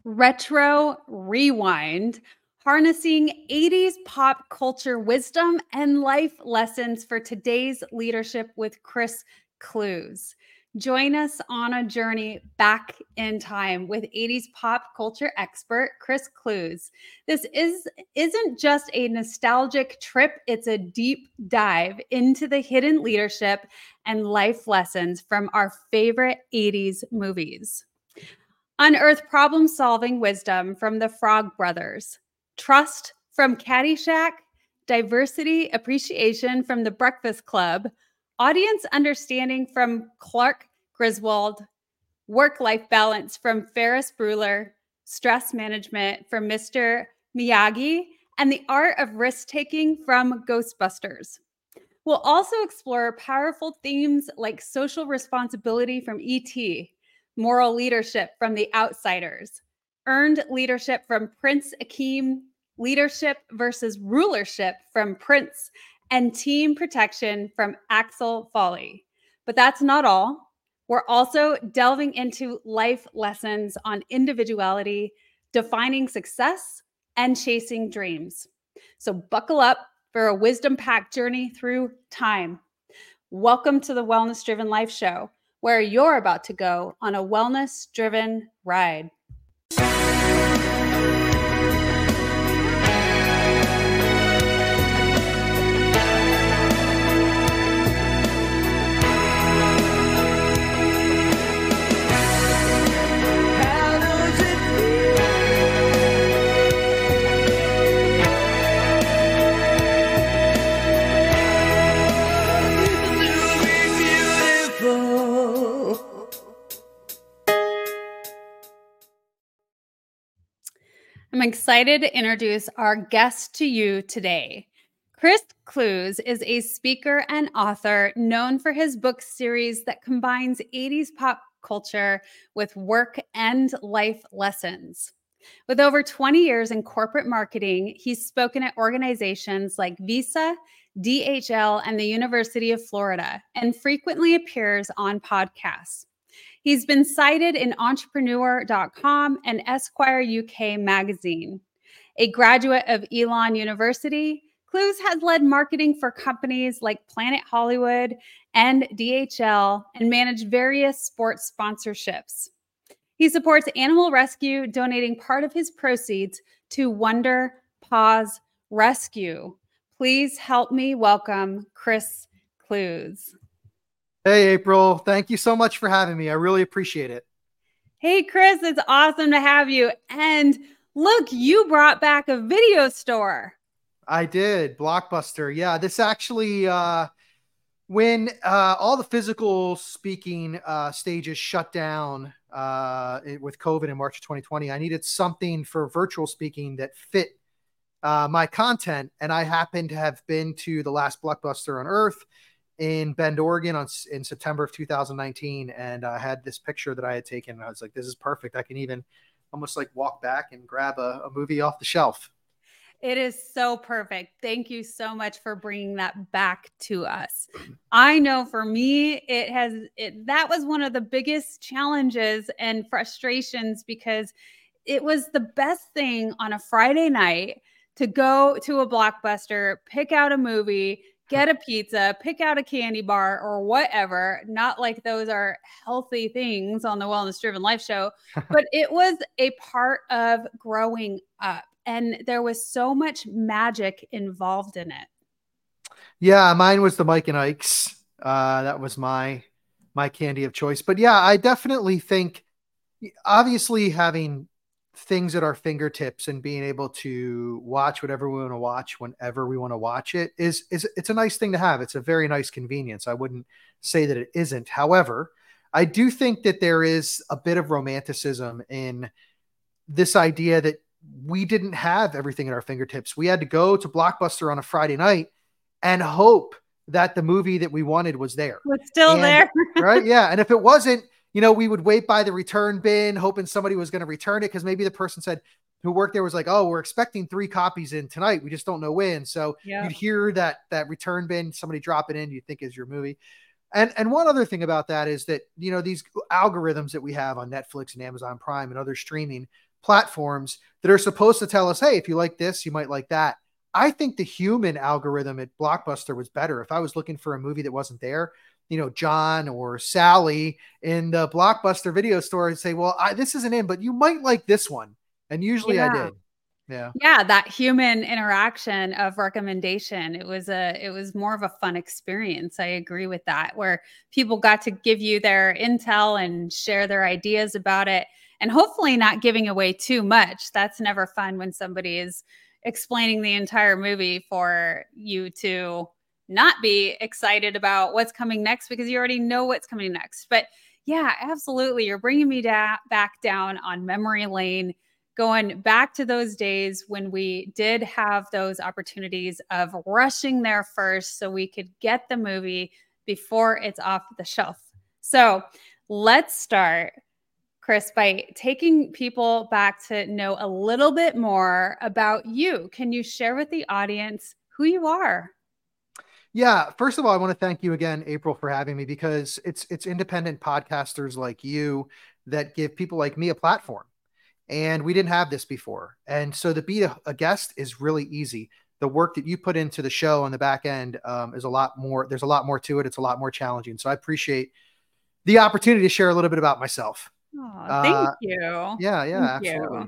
Retro Rewind, harnessing 80s pop culture wisdom and life lessons for today's leadership with Chris Clues. Join us on a journey back in time with 80s pop culture expert Chris Clues. Isn't just a nostalgic trip, it's a deep dive into the hidden leadership and life lessons from our favorite 80s movies. Unearth problem solving wisdom from the Frog Brothers, trust from Caddyshack, diversity appreciation from the Breakfast Club, audience understanding from Clark Griswold, work life balance from Ferris Bueller, stress management from Mr. Miyagi, and the art of risk taking from Ghostbusters. We'll also explore powerful themes like social responsibility from E.T., moral leadership from The Outsiders, earned leadership from Prince Akeem, leadership versus rulership from Prince, and team protection from Axel Foley. But that's not all. We're also delving into life lessons on individuality, defining success, and chasing dreams. So buckle up for a wisdom packed journey through time. Welcome to the Wellness Driven Life Show, where you're about to go on a wellness driven ride. I'm excited to introduce our guest to you today. Chris Clues is a speaker and author known for his book series that combines 80s pop culture with work and life lessons. With over 20 years in corporate marketing, he's spoken at organizations like Visa, DHL, and the University of Florida, and frequently appears on podcasts. He's been cited in entrepreneur.com and Esquire UK magazine. A graduate of Elon University, Clues has led marketing for companies like Planet Hollywood and DHL and managed various sports sponsorships. He supports animal rescue, donating part of his proceeds to Wonder Paws Rescue. Please help me welcome Chris Clues. Hey, April. Thank you so much for having me. I really appreciate it. Hey, Chris, it's awesome to have you. And look, you brought back a video store. I did. Blockbuster. Yeah, this actually, when all the physical speaking stages shut down with COVID in March of 2020, I needed something for virtual speaking that fit my content. And I happened to have been to the last Blockbuster on Earth in Bend, Oregon in September of 2019. And I had this picture that I had taken. And I was like, this is perfect. I can even almost like walk back and grab a movie off the shelf. It is so perfect. Thank you so much for bringing that back to us. I know for me, that was one of the biggest challenges and frustrations because it was the best thing on a Friday night to go to a Blockbuster, pick out a movie, get a pizza, pick out a candy bar or whatever. Not like those are healthy things on the Wellness Driven Life Show, but it was a part of growing up. And there was so much magic involved in it. Yeah, mine was the Mike and Ike's. That was my candy of choice. But yeah, I definitely think, obviously, having things at our fingertips and being able to watch whatever we want to watch whenever we want to watch it is it's a nice thing to have. It's a very nice convenience. I wouldn't say that it isn't. However, I do think that there is a bit of romanticism in this idea that we didn't have everything at our fingertips. We had to go to Blockbuster on a Friday night and hope that the movie that we wanted was there. Was still there. Right? Yeah. And if it wasn't, we would wait by the return bin, hoping somebody was going to return it. Cause maybe the person who worked there was like, oh, we're expecting 3 copies in tonight. We just don't know when. So you'd hear that return bin, somebody drop it in, you think is your movie. And one other thing about that is that, these algorithms that we have on Netflix and Amazon Prime and other streaming platforms that are supposed to tell us, hey, if you like this, you might like that. I think the human algorithm at Blockbuster was better. If I was looking for a movie that wasn't there, John or Sally in the Blockbuster video store and say, well, this isn't in, but you might like this one. And usually I Yeah. did. Yeah. Yeah, that human interaction of recommendation. It was more of a fun experience. I agree with that, where people got to give you their intel and share their ideas about it, and hopefully not giving away too much. That's never fun when somebody is explaining the entire movie for you to not be excited about what's coming next because you already know what's coming next. But yeah, absolutely. You're bringing me back down on memory lane, going back to those days when we did have those opportunities of rushing there first so we could get the movie before it's off the shelf. So let's start, Chris, by taking people back to know a little bit more about you. Can you share with the audience who you are? Yeah, first of all, I want to thank you again, April, for having me, because it's independent podcasters like you that give people like me a platform. And we didn't have this before. And so to be a guest is really easy. The work that you put into the show on the back end is a lot more. There's a lot more to it. It's a lot more challenging. So I appreciate the opportunity to share a little bit about myself. Oh, thank Uh, you. yeah, Thank you. absolutely.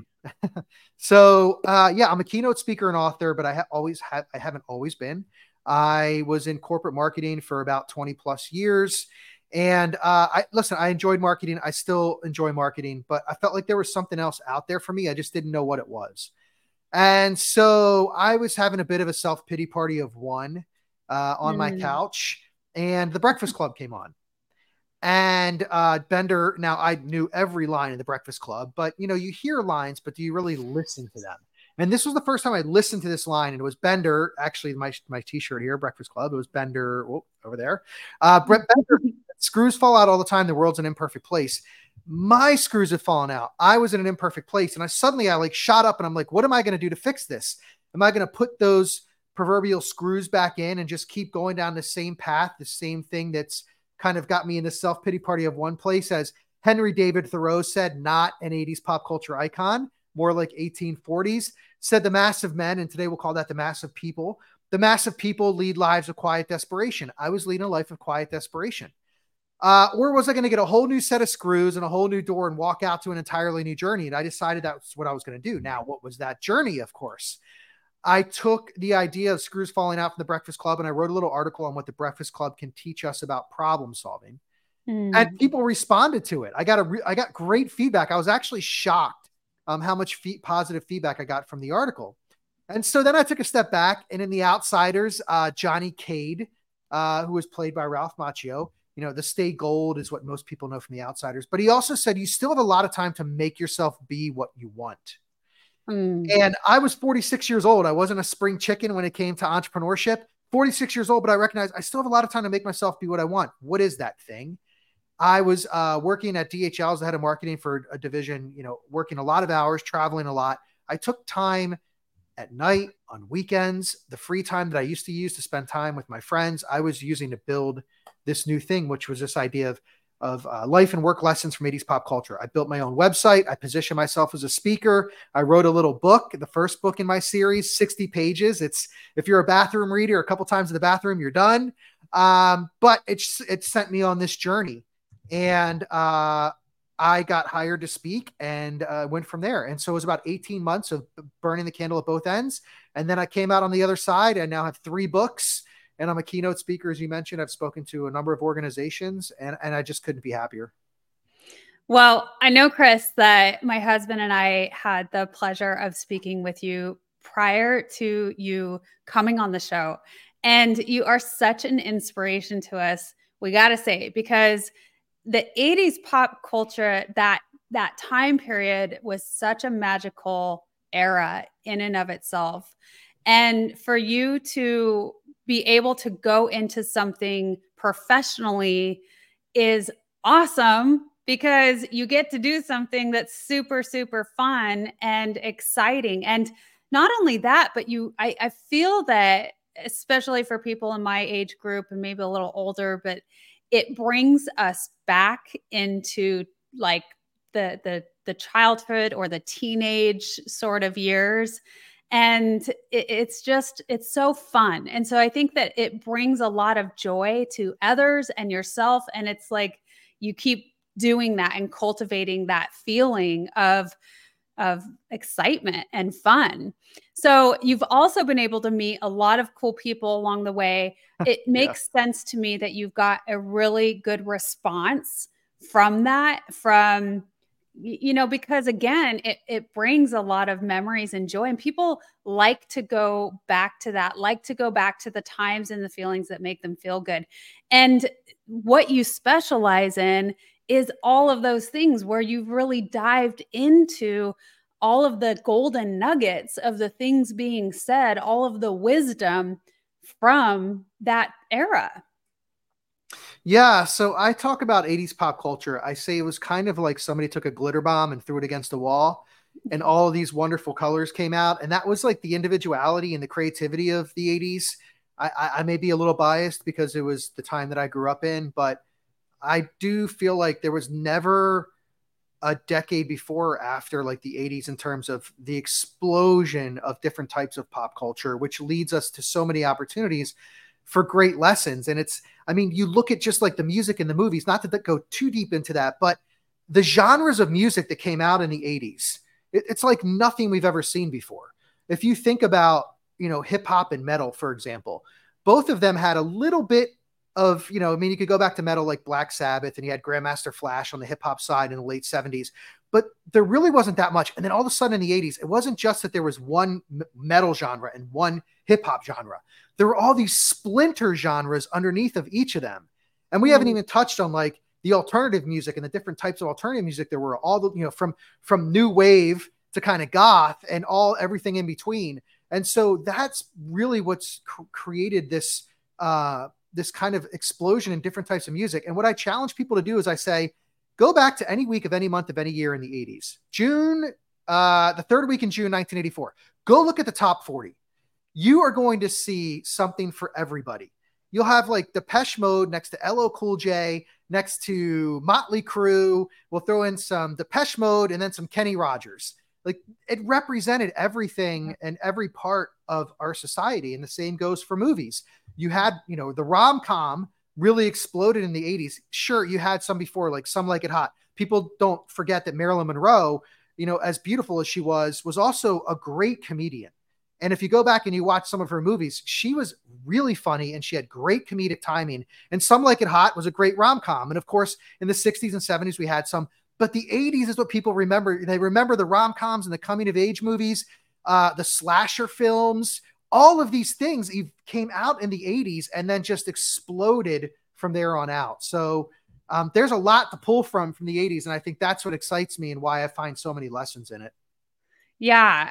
So yeah, I'm a keynote speaker and author, but I haven't always been. I was in corporate marketing for about 20 plus years. And I enjoyed marketing. I still enjoy marketing, but I felt like there was something else out there for me. I just didn't know what it was. And so I was having a bit of a self-pity party of one on my Mm. couch, and The Breakfast Club came on. And Bender, now I knew every line in The Breakfast Club, but you hear lines, but do you really listen to them? And this was the first time I listened to this line, and it was Bender. Actually, my T-shirt here, Breakfast Club. It was Bender over there. Brett Bender. Screws fall out all the time. The world's an imperfect place. My screws have fallen out. I was in an imperfect place, and I like shot up, and I'm like, what am I going to do to fix this? Am I going to put those proverbial screws back in and just keep going down the same path, the same thing that's kind of got me in the self-pity party of one place? As Henry David Thoreau said, not an 80s pop culture icon, more like 1840s, said the mass of men, and today we'll call that the mass of people. The mass of people lead lives of quiet desperation. I was leading a life of quiet desperation. Or was I going to get a whole new set of screws and a whole new door and walk out to an entirely new journey? And I decided that's what I was going to do. Now, what was that journey? Of course, I took the idea of screws falling out from The Breakfast Club, and I wrote a little article on what The Breakfast Club can teach us about problem solving. And Mm. people responded to it. I got great feedback. I was actually shocked how much positive feedback I got from the article. And so then I took a step back, and in The Outsiders, Johnny Cade, who was played by Ralph Macchio, the stay gold is what most people know from The Outsiders. But he also said, you still have a lot of time to make yourself be what you want. Mm. And I was 46 years old. I wasn't a spring chicken when it came to entrepreneurship. 46 years old, but I recognized I still have a lot of time to make myself be what I want. What is that thing? I was working at DHL as the head of marketing for a division, working a lot of hours, traveling a lot. I took time at night, on weekends, the free time that I used to use to spend time with my friends, I was using to build this new thing, which was this idea of life and work lessons from 80s pop culture. I built my own website. I positioned myself as a speaker. I wrote a little book, the first book in my series, 60 pages. If you're a bathroom reader, a couple times in the bathroom, you're done. But it sent me on this journey. And I got hired to speak and went from there. And so it was about 18 months of burning the candle at both ends. And then I came out on the other side. I now have 3 books, and I'm a keynote speaker. As you mentioned, I've spoken to a number of organizations, and I just couldn't be happier. Well, I know, Chris, that my husband and I had the pleasure of speaking with you prior to you coming on the show. And you are such an inspiration to us, we got to say, because the 80s pop culture, that time period was such a magical era in and of itself. And for you to be able to go into something professionally is awesome, because you get to do something that's super, super fun and exciting. And not only that, but I feel that, especially for people in my age group and maybe a little older, but it brings us back into like the the childhood or the teenage sort of years. And it's so fun. And so I think that it brings a lot of joy to others and yourself. And it's like you keep doing that and cultivating that feeling of excitement and fun. So you've also been able to meet a lot of cool people along the way. It Yeah. makes sense to me that you've got a really good response from that, from because again, it brings a lot of memories and joy, and people like to go back to that, like to go back to the times and the feelings that make them feel good. And what you specialize in is all of those things where you've really dived into all of the golden nuggets of the things being said, all of the wisdom from that era. Yeah, so I talk about 80s pop culture. I say it was kind of like somebody took a glitter bomb and threw it against the wall, and all of these wonderful colors came out. And that was like the individuality and the creativity of the 80s. I may be a little biased because it was the time that I grew up in, but I do feel like there was never a decade before or after like the 80s in terms of the explosion of different types of pop culture, which leads us to so many opportunities for great lessons. And I mean, you look at just like the music and the movies, not to go too deep into that, but the genres of music that came out in the 80s, it's like nothing we've ever seen before. If you think about, hip hop and metal, for example, both of them had a little bit of, I mean, you could go back to metal like Black Sabbath, and you had Grandmaster Flash on the hip hop side in the late 70s, but there really wasn't that much. And then all of a sudden in the 80s, it wasn't just that there was one metal genre and one hip hop genre. There were all these splinter genres underneath of each of them. And we haven't even touched on like the alternative music and the different types of alternative music there were, all the, from new wave to kind of goth and everything in between. And so that's really what's created this, this kind of explosion in different types of music. And what I challenge people to do is I say, go back to any week of any month of any year in the 80s. June, the third week in June, 1984. Go look at the top 40. You are going to see something for everybody. You'll have like Depeche Mode next to LL Cool J, next to Motley Crue. We'll throw in some Depeche Mode and then some Kenny Rogers. Like it represented everything and every part of our society. And the same goes for movies. You had, the rom-com really exploded in the 80s. Sure, you had some before, like Some Like It Hot. People don't forget that Marilyn Monroe, as beautiful as she was also a great comedian. And if you go back and you watch some of her movies, she was really funny and she had great comedic timing. And Some Like It Hot was a great rom-com. And of course, in the 60s and 70s, we had some, but the 80s is what people remember. They remember the rom-coms and the coming of age movies, the slasher films, all of these things came out in the 80s and then just exploded from there on out. So there's a lot to pull from the 80s. And I think that's what excites me and why I find so many lessons in it. Yeah,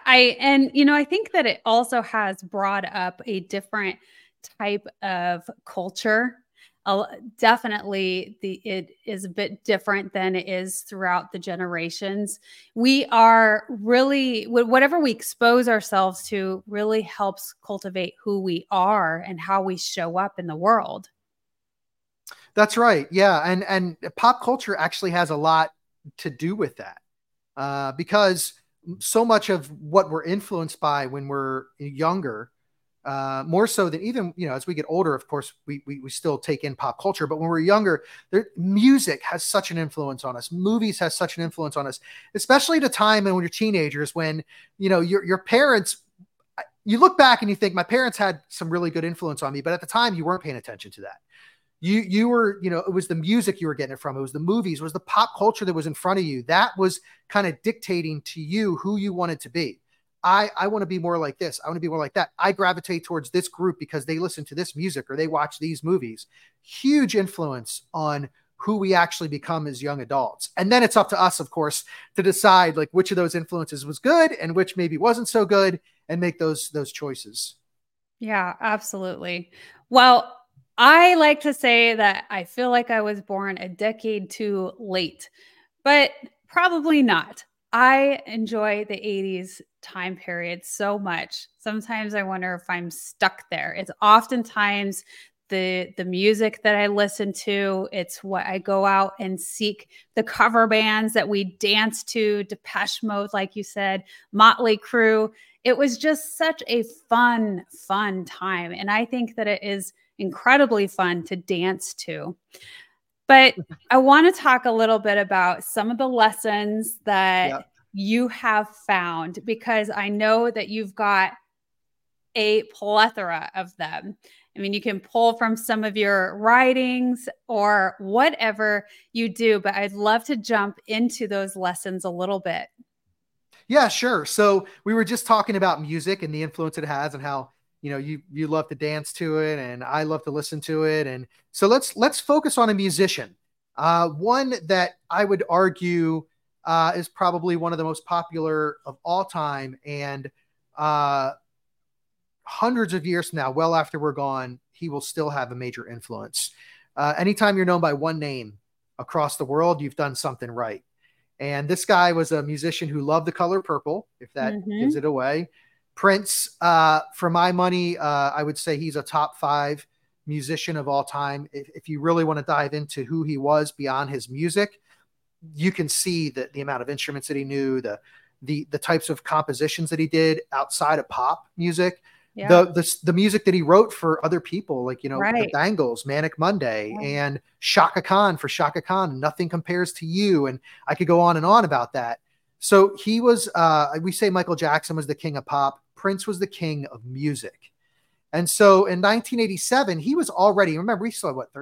I think that it also has brought up a different type of culture. Definitely, it is a bit different than it is throughout the generations. We are really, whatever we expose ourselves to really helps cultivate who we are and how we show up in the world. That's right. Yeah. And pop culture actually has a lot to do with that, because so much of what we're influenced by when we're younger, more so than even, as we get older, of course, we still take in pop culture, but when we're younger, music has such an influence on us. Movies has such an influence on us, especially at a time when you're teenagers, when, your parents, you look back and you think my parents had some really good influence on me, but at the time you weren't paying attention to that. You were, it was the music you were getting it from. It was the movies, it was the pop culture that was in front of you. That was kind of dictating to you who you wanted to be. I want to be more like this. I want to be more like that. I gravitate towards this group because they listen to this music or they watch these movies. Huge influence on who we actually become as young adults. And then it's up to us, of course, to decide like which of those influences was good and which maybe wasn't so good and make those choices. Yeah, absolutely. Well, I like to say that I feel like I was born a decade too late, but probably not. I enjoy the 80s time period so much. Sometimes I wonder if I'm stuck there. It's oftentimes the music that I listen to. It's what I go out and seek, the cover bands that we dance to, Depeche Mode, like you said, Motley Crue. It was just such a fun time. And I think that it is incredibly fun to dance to. But I want to talk a little bit about some of the lessons Yeah. that you have found, because I know that you've got a plethora of them. I mean, you can pull from some of your writings or whatever you do, but I'd love to jump into those lessons a little bit. Yeah, sure. So we were just talking about music and the influence it has, and how, you love to dance to it, and I love to listen to it. And so let's focus on a musician. One that I would argue is probably one of the most popular of all time, and uh, hundreds of years from now, well after we're gone, he will still have a major influence. Anytime you're known by one name across the world, you've done something right. And this guy was a musician who loved the color purple, if that gives it away. Prince, for my money, I would say he's a top 5 musician of all time. If you really want to dive into who he was beyond his music, you can see the amount of instruments that he knew, the types of compositions that he did outside of pop music. Yeah. The music that he wrote for other people, like, the Right. Bangles, Manic Monday, Right. and Shaka Khan for Shaka Khan, Nothing Compares to You. And I could go on and on about that. So he was, we say Michael Jackson was the king of pop. Prince was the king of music. And so in 1987, he was already, remember, we still had what,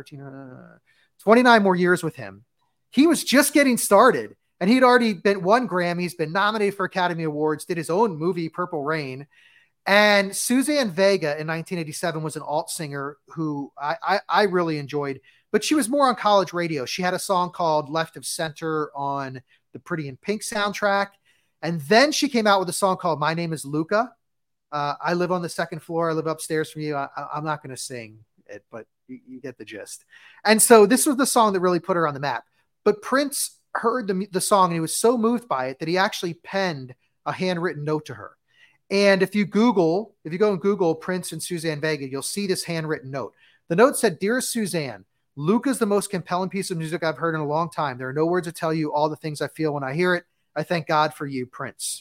29 more years with him. He was just getting started, and he'd already won Grammys, been nominated for Academy Awards, did his own movie, Purple Rain. And Suzanne Vega in 1987 was an alt singer who I really enjoyed, but she was more on college radio. She had a song called Left of Center on the Pretty in Pink soundtrack. And then she came out with a song called My Name is Luca. I live on the second floor. I live upstairs from you. I'm not going to sing it, but you get the gist. And so this was the song that really put her on the map. But Prince heard the song, and he was so moved by it that he actually penned a handwritten note to her. And if you go and Google Prince and Suzanne Vega, you'll see this handwritten note. The note said, "Dearest Suzanne, Luca's the most compelling piece of music I've heard in a long time. There are no words to tell you all the things I feel when I hear it. I thank God for you, Prince."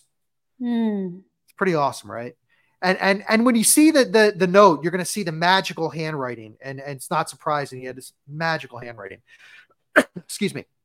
It's pretty awesome, right? And when you see the note, you're going to see the magical handwriting, and it's not surprising. He had this magical handwriting. Excuse me.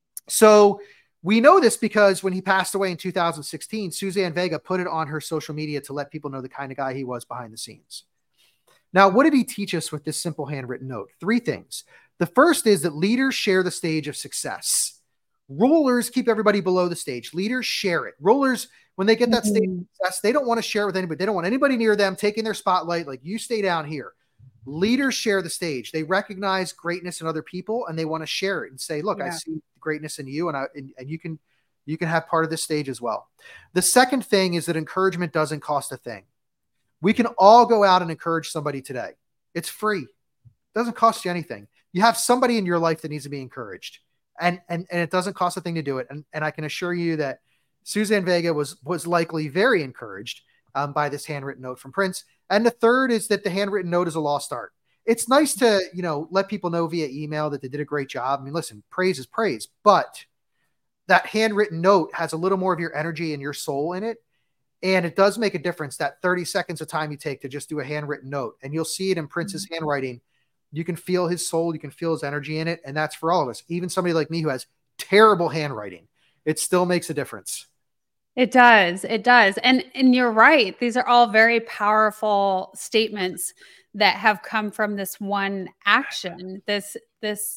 So we know this because when he passed away in 2016, Suzanne Vega put it on her social media to let people know the kind of guy he was behind the scenes. Now, what did he teach us with this simple handwritten note? 3 things. The first is that leaders share the stage of success. Rulers keep everybody below the stage. Leaders share it. Rulers, when they get that stage of success, they don't want to share it with anybody. They don't want anybody near them taking their spotlight, like, you stay down here. Leaders share the stage. They recognize greatness in other people, and they want to share it and say, look, I see greatness in you, and you can have part of this stage as well. The second thing is that encouragement doesn't cost a thing. We can all go out and encourage somebody today. It's free. It doesn't cost you anything. You have somebody in your life that needs to be encouraged, and it doesn't cost a thing to do it. And I can assure you that Suzanne Vega was likely very encouraged by this handwritten note from Prince. And the third is that the handwritten note is a lost art. It's nice to, let people know via email that they did a great job. I mean, listen, praise is praise, but that handwritten note has a little more of your energy and your soul in it. And it does make a difference, that 30 seconds of time you take to just do a handwritten note. And you'll see it in Prince's handwriting. You can feel his soul. You can feel his energy in it. And that's for all of us. Even somebody like me who has terrible handwriting, it still makes a difference. It does. It does. And you're right. These are all very powerful statements that have come from this one action, this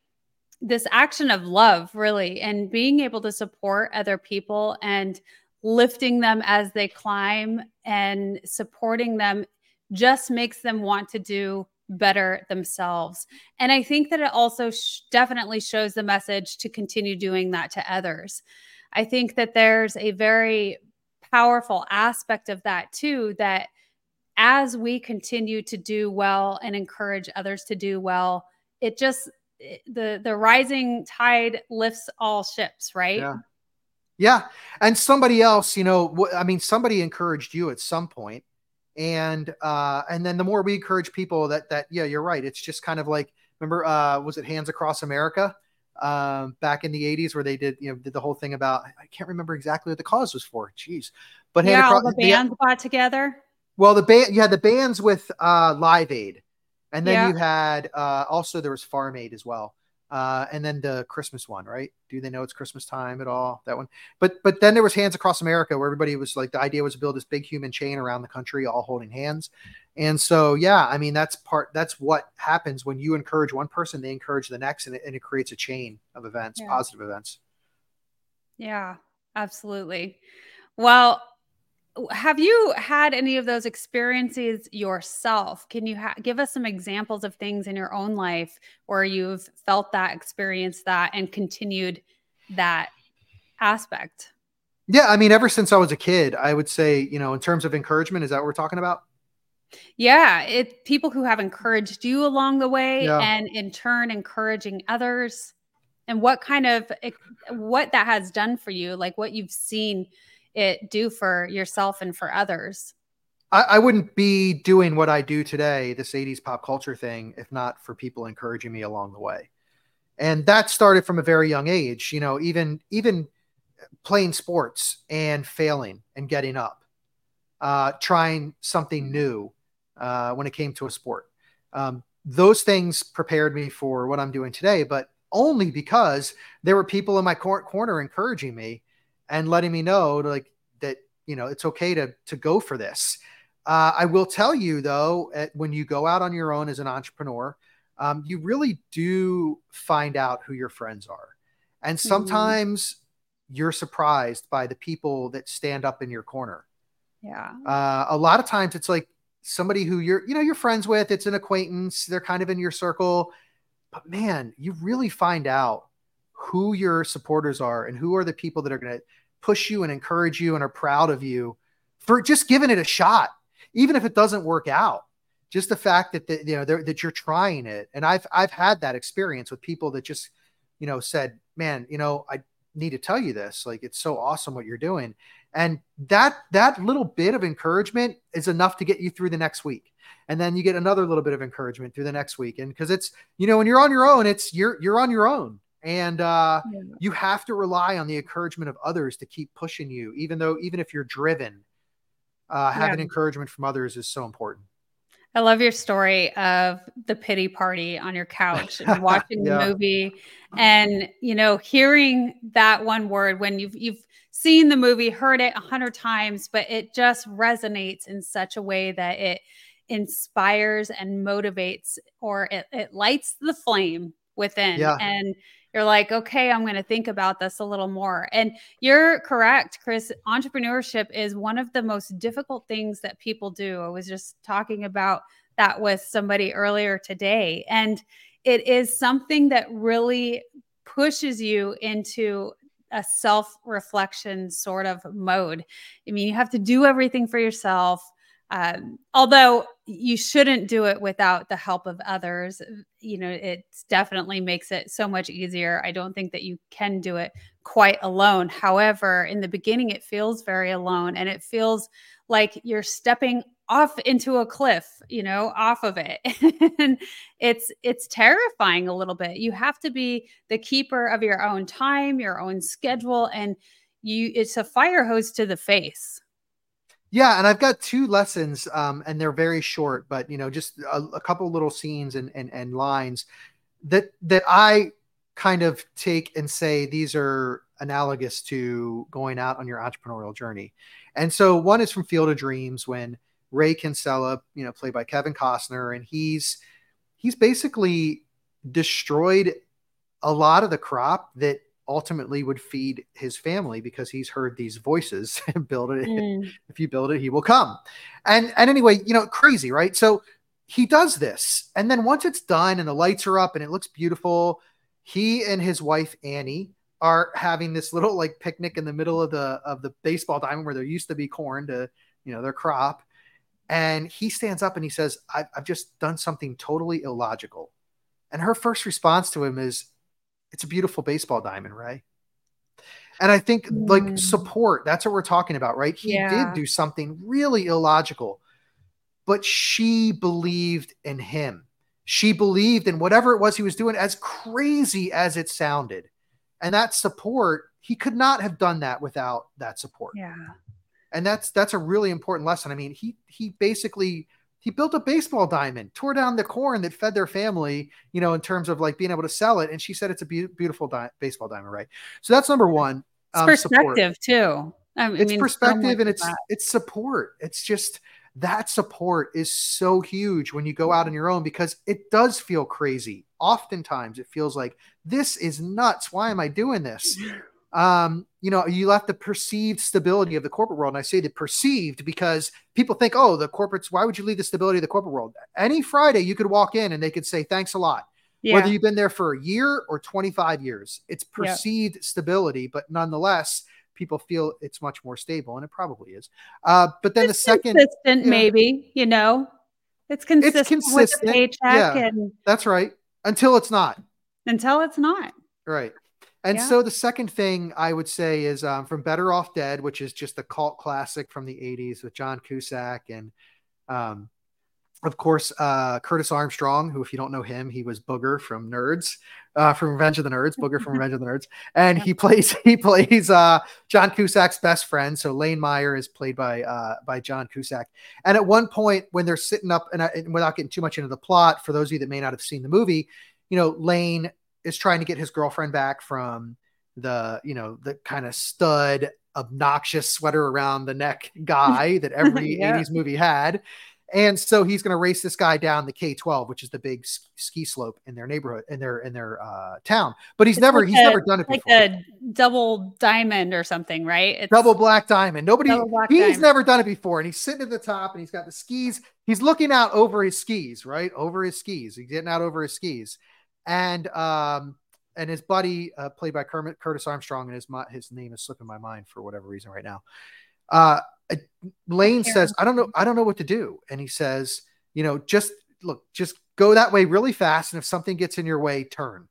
action of love, really, and being able to support other people and lifting them as they climb and supporting them just makes them want to do better themselves. And I think that it also definitely shows the message to continue doing that to others. I think that there's a very powerful aspect of that too, that as we continue to do well and encourage others to do well, it just, the rising tide lifts all ships, right? Yeah. Yeah. And somebody else, somebody encouraged you at some point. And then the more we encourage people that yeah, you're right. It's just kind of like, remember, was it Hands Across America? Back in the 80s where they did the whole thing about, I can't remember exactly what the cause was for. Jeez. But Hand Yeah, all Across the bands got together. well, the band, you had the bands with Live Aid, and then Yeah. you had also there was Farm Aid as well, and then the Christmas one, right? Do they know it's Christmas time at all? That one, but then there was Hands Across America, where everybody was like, the idea was to build this big human chain around the country, all holding hands. And so, yeah, I mean, that's what happens when you encourage one person, they encourage the next, and it creates a chain of events, Yeah. positive events. Yeah, absolutely. Well, have you had any of those experiences yourself? Can you give us some examples of things in your own life where you've felt that, experienced that, and continued that aspect? Yeah, I mean, ever since I was a kid, I would say, in terms of encouragement, is that what we're talking about? Yeah, it people who have encouraged you along the way Yeah. and in turn encouraging others, and what kind of what that has done for you, like what you've seen it do for yourself and for others. I wouldn't be doing what I do today, this 80s pop culture thing, if not for people encouraging me along the way. And that started from a very young age, even playing sports and failing and getting up, trying something new when it came to a sport. Those things prepared me for what I'm doing today, but only because there were people in my corner encouraging me and letting me know like that, it's okay to go for this. I will tell you though, when you go out on your own as an entrepreneur, you really do find out who your friends are. And Mhm. sometimes you're surprised by the people that stand up in your corner. Yeah. A lot of times it's like somebody who you're friends with, it's an acquaintance, they're kind of in your circle, but man, you really find out who your supporters are and who are the people that are going to push you and encourage you and are proud of you for just giving it a shot, even if it doesn't work out. Just the fact that that you're trying it, and I've had that experience with people that just said, "Man, I need to tell you this. Like, it's so awesome what you're doing," and that little bit of encouragement is enough to get you through the next week, and then you get another little bit of encouragement through the next week, and because it's when you're on your own, it's you're on your own, and Yeah. you have to rely on the encouragement of others to keep pushing you, even if you're driven. Yeah. Having encouragement from others is so important. I love your story of the pity party on your couch and watching the Yeah. movie and, hearing that one word when you've seen the movie, heard it 100 times, but it just resonates in such a way that it inspires and motivates, or it lights the flame within. Yeah. And you're like, okay, I'm going to think about this a little more. And you're correct, Chris. Entrepreneurship is one of the most difficult things that people do. I was just talking about that with somebody earlier today. And it is something that really pushes you into a self reflection sort of mode. I mean, you have to do everything for yourself. Although you shouldn't do it without the help of others, it definitely makes it so much easier. I don't think that you can do it quite alone. However, in the beginning, it feels very alone and it feels like you're stepping off into a cliff, off of it. And it's terrifying a little bit. You have to be the keeper of your own time, your own schedule, and it's a fire hose to the face. Yeah, and I've got two lessons, and they're very short, but just a couple little scenes and lines that I kind of take and say these are analogous to going out on your entrepreneurial journey. And so one is from Field of Dreams when Ray Kinsella, played by Kevin Costner, and he's basically destroyed a lot of the crop that ultimately would feed his family because he's heard these voices and build it. Mm. If you build it, he will come. And anyway, crazy, right? So he does this. And then once it's done and the lights are up and it looks beautiful, he and his wife, Annie, are having this little like picnic in the middle of the baseball diamond where there used to be corn to, their crop. And he stands up and he says, I've just done something totally illogical. And her first response to him is, it's a beautiful baseball diamond, right? And I think like Mm. support, that's what we're talking about, right? He did Yeah. do something really illogical, but she believed in him. She believed in whatever it was he was doing, as crazy as it sounded. And that support, he could not have done that without that support. Yeah. And that's a really important lesson. I mean, he basically he built a baseball diamond, tore down the corn that fed their family, you know, in terms of like being able to sell it. And she said it's a beautiful baseball diamond, right? So that's number one. It's perspective too. I mean, It's so much perspective and of that. it's support. It's just that support is so huge when you go out on your own, because it does feel crazy. Oftentimes it feels like this is nuts. Why am I doing this? You know, you left the perceived stability of the corporate world. And I say the perceived because people think, oh, the corporates, why would you leave the stability of the corporate world? Any Friday you could walk in and they could say, thanks a lot. Yeah. Whether you've been there for a year or 25 years, it's perceived Yep. stability, but nonetheless, people feel it's much more stable, and it probably is. But then It's the second, consistent, maybe, you know, it's it's consistent with the consistent. paycheck Yeah, and that's right. Until it's not. until it's not. Right. And Yeah. so the second thing I would say is from Better Off Dead, which is just a cult classic from the 80s with John Cusack and, um, of course, Curtis Armstrong, who, if you don't know him, he was Booger from Nerds, from Revenge of the Nerds, Booger from Revenge of the Nerds. And Yeah. he plays John Cusack's best friend. So Lane Meyer is played by John Cusack. And at one point when they're sitting up, and without getting too much into the plot, for those of you that may not have seen the movie, you know, Lane is trying to get his girlfriend back from the, you know, the kind of stud, obnoxious sweater around the neck guy that every Yeah. 80s movie had. And so he's going to race this guy down the K-12, which is the big ski slope in their neighborhood, in their town. But he's never done it before. Like a double diamond or something, right? It's double black diamond. He's diamond. never done it before. And he's sitting at the top and he's got the skis. He's looking out over his skis, right? Over his skis. He's getting out over his skis. And his buddy, played by Curtis Armstrong, and his name is slipping my mind for whatever reason right now. Lane says, I don't know what to do. And he says, you know, just go that way really fast. And if something gets in your way, turn.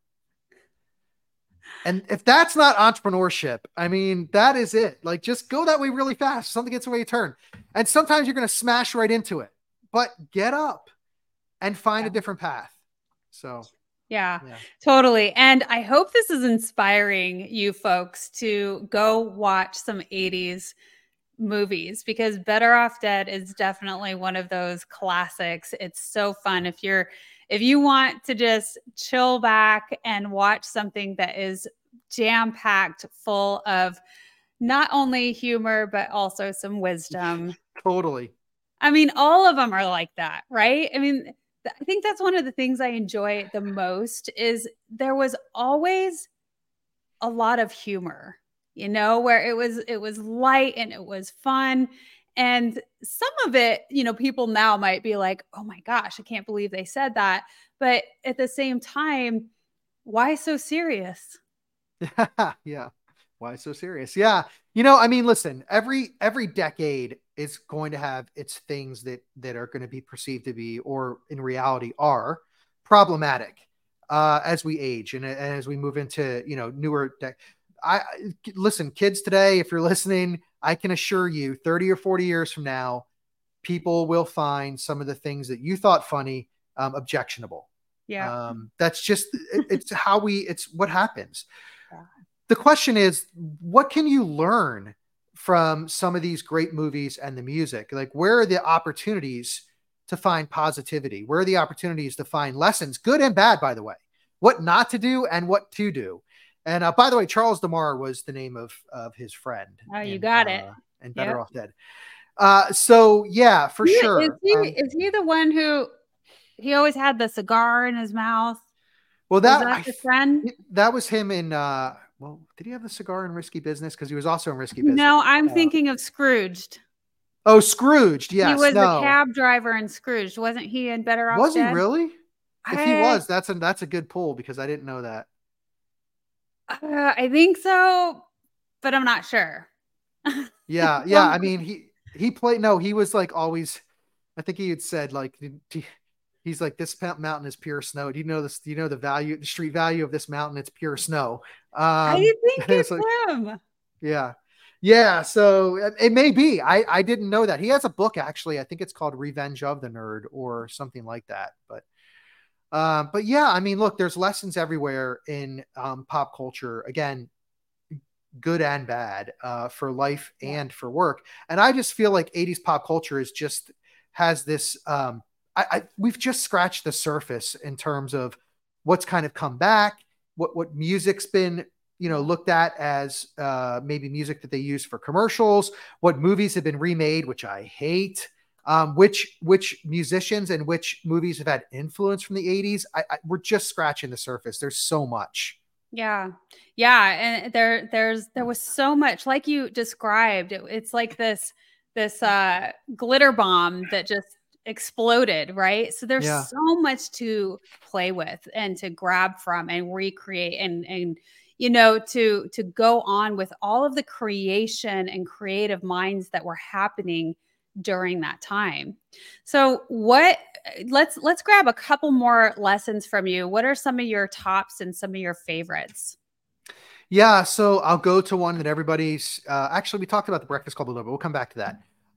And if that's not entrepreneurship, I mean, that is it. Like, just go that way really fast. If something gets in the way, turn. And sometimes you're going to smash right into it, but get up and find a different path. So yeah, totally. And I hope this is inspiring you folks to go watch some 80s movies, because Better Off Dead is definitely one of those classics. It's so fun. If you want to just chill back and watch something that is jam-packed full of not only humor, but also some wisdom. Totally. I mean, all of them are like that, right? I mean, I think that's one of the things I enjoy the most is there was always a lot of humor, you know, where it was light and it was fun. And some of it, you know, people now might be like, oh my gosh, I can't believe they said that. But at the same time, why so serious? Yeah. Why so serious? Yeah. You know, I mean, listen, every decade is going to have its things that are going to be perceived to be, or in reality are problematic, as we age and as we move into, you know, newer listen, kids today, if you're listening, I can assure you 30 or 40 years from now, people will find some of the things that you thought funny, objectionable. Yeah. That's just, it's what happens. Yeah. The question is, what can you learn from some of these great movies and the music? Like, where are the opportunities to find positivity? Where are the opportunities to find lessons, good and bad, by the way, what not to do and what to do? And by the way, Charles DeMar was the name of his friend. Oh, you got it. And Better Off Dead. So yeah, for sure. Is he the one who he always had the cigar in his mouth? Well, was that his friend? That was him in. Well, did he have the cigar in Risky Business? Because he was also in Risky Business. No, I'm thinking of Scrooged. Oh, Scrooged. Yes, he was the cab driver in Scrooged. Wasn't he in Better Off Dead? Was he really? If he was, that's a good pull, because I didn't know that. I think so, but I'm not sure. Yeah. I mean, he played. No, he was like always. I think he had said like, he's like, this mountain is pure snow. Do you know this? Do you know the street value of this mountain? It's pure snow. I think it's like, him. Yeah. Yeah, so it may be. I didn't know that. He has a book actually. I think it's called Revenge of the Nerd or something like that. But yeah, I mean, look, there's lessons everywhere in pop culture. Again, good and bad for life Yeah. and for work. And I just feel like 80s pop culture is just has this. We've just scratched the surface in terms of what's kind of come back, what music's been looked at as maybe music that they use for commercials, what movies have been remade, which I hate. Which musicians and which movies have had influence from the 80s. We're just scratching the surface. There's so much. Yeah. Yeah, and there was so much like you described. It's like this glitter bomb that just exploded, right? So there's Yeah. so much to play with and to grab from and recreate and you know to go on with all of the creation and creative minds that were happening during that time. So what let's grab a couple more lessons from you. What are some of your tops and some of your favorites? Yeah, so I'll go to one that everybody's actually we talked about the Breakfast Club a little bit. We'll come back to that.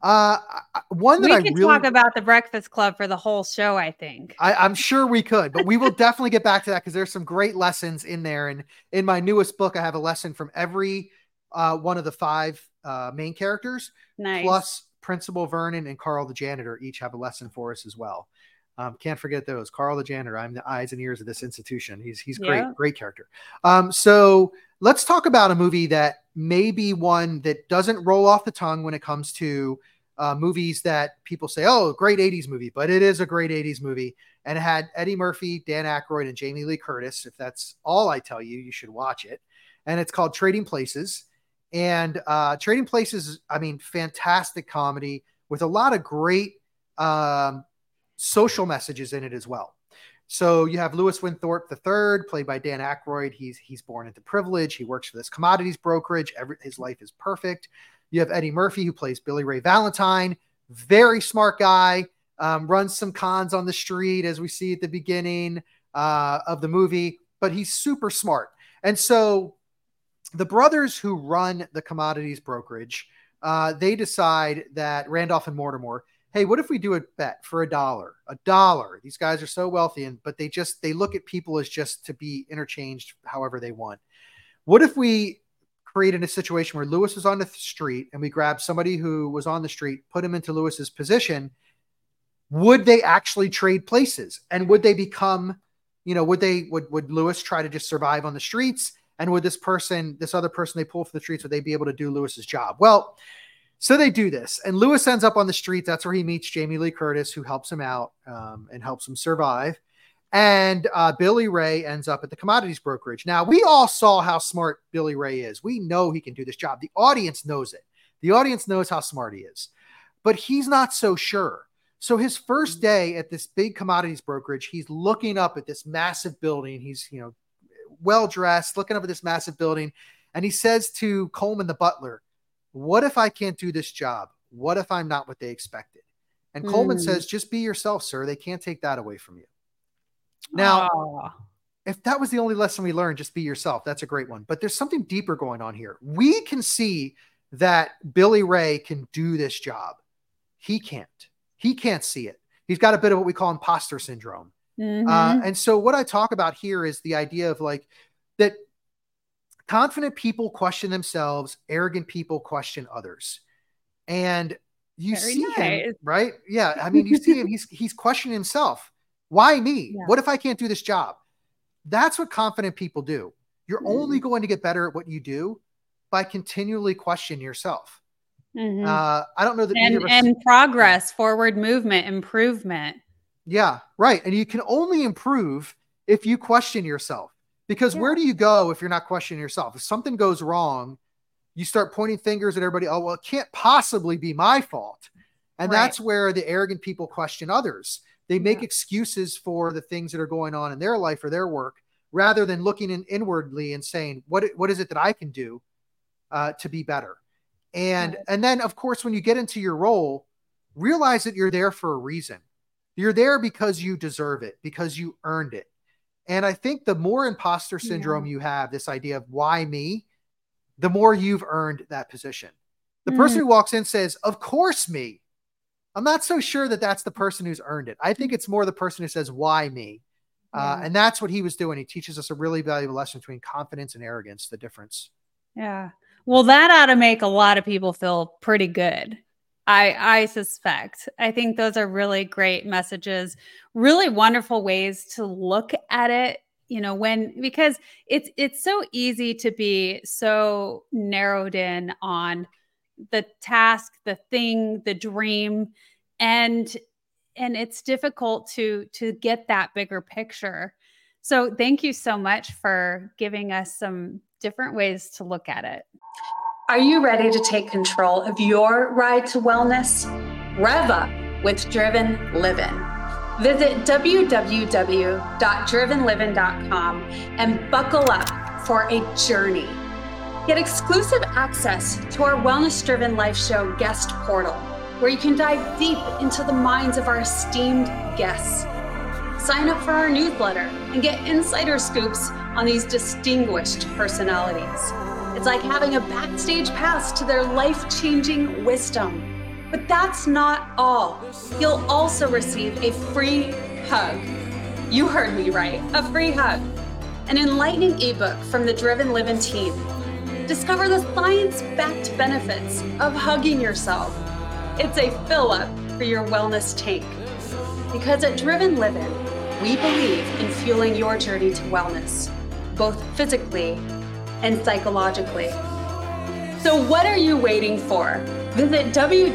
One that We I could really talk about the Breakfast Club for the whole show, I think. I'm sure we could, but we will definitely get back to that because there's some great lessons in there. And in my newest book, I have a lesson from every one of the five main characters, Nice. plus Principal Vernon and Carl the janitor each have a lesson for us as well. Can't forget those. Carl the janitor. I'm the eyes and ears of this institution. He's Yeah. great, great character. So let's talk about a movie that may be one that doesn't roll off the tongue when it comes to movies that people say, oh, great 80s movie, but it is a great 80s movie. And it had Eddie Murphy, Dan Aykroyd, and Jamie Lee Curtis. If that's all I tell you, you should watch it. And it's called Trading Places. And Trading Places, I mean, fantastic comedy with a lot of great social messages in it as well. So you have Louis Winthorpe III, played by Dan Aykroyd. He's born into privilege. He works for this commodities brokerage. His life is perfect. You have Eddie Murphy, who plays Billy Ray Valentine, very smart guy, runs some cons on the street, as we see at the beginning of the movie, but he's super smart. And so the brothers who run the commodities brokerage, they decide that Randolph and Mortimer, hey, what if we do a bet for a dollar? A dollar. These guys are so wealthy, but they look at people as just to be interchanged however they want. What if we created a situation where Louis was on the street and we grabbed somebody who was on the street, put him into Louis's position? Would they actually trade places? And would they become, would Louis try to just survive on the streets? And would this other person they pull for the streets, would they be able to do Louis's job? Well, so they do this, and Louis ends up on the streets. That's where he meets Jamie Lee Curtis, who helps him out and helps him survive. And Billy Ray ends up at the commodities brokerage. Now, we all saw how smart Billy Ray is. We know he can do this job. The audience knows it. The audience knows how smart he is. But he's not so sure. So his first day at this big commodities brokerage, he's looking up at this massive building. He's, well-dressed, looking up at this massive building. And he says to Coleman, the butler, what if I can't do this job? What if I'm not what they expected? And Coleman says, just be yourself, sir. They can't take that away from you. Now, if that was the only lesson we learned, just be yourself. That's a great one. But there's something deeper going on here. We can see that Billy Ray can do this job. He can't. He can't see it. He's got a bit of what we call imposter syndrome. And so what I talk about here is the idea of like that confident people question themselves, arrogant people question others. And you Very see nice. him, right? Yeah. I mean, you see him, he's questioning himself. Why me? Yeah. What if I can't do this job? That's what confident people do. You're only going to get better at what you do by continually questioning yourself. I don't know that and progress, forward movement, improvement. Yeah, right. And you can only improve if you question yourself. Because where do you go if you're not questioning yourself? If something goes wrong, you start pointing fingers at everybody. Oh, well, it can't possibly be my fault. And that's where the arrogant people question others. They make excuses for the things that are going on in their life or their work, rather than looking inwardly and saying, what is it that I can do to be better? And then, of course, when you get into your role, realize that you're there for a reason. You're there because you deserve it, because you earned it. And I think the more imposter syndrome you have, this idea of why me, the more you've earned that position. The person who walks in says, "Of course, me." I'm not so sure that that's the person who's earned it. I think it's more the person who says, "Why me?" And that's what he was doing. He teaches us a really valuable lesson between confidence and arrogance, the difference. Yeah. Well, that ought to make a lot of people feel pretty good. I suspect. I think those are really great messages, really wonderful ways to look at it, because it's so easy to be so narrowed in on the task, the thing, the dream, and it's difficult to get that bigger picture. So thank you so much for giving us some different ways to look at it. Are you ready to take control of your ride to wellness? Rev up with Driven Living. Visit www.drivenliving.com and buckle up for a journey. Get exclusive access to our Wellness Driven Life Show guest portal, where you can dive deep into the minds of our esteemed guests. Sign up for our newsletter and get insider scoops on these distinguished personalities. It's like having a backstage pass to their life-changing wisdom. But that's not all. You'll also receive a free hug. You heard me right, a free hug. An enlightening ebook from the Driven Living team. Discover the science-backed benefits of hugging yourself. It's a fill-up for your wellness tank. Because at Driven Living, we believe in fueling your journey to wellness, both physically and psychologically. So what are you waiting for? Visit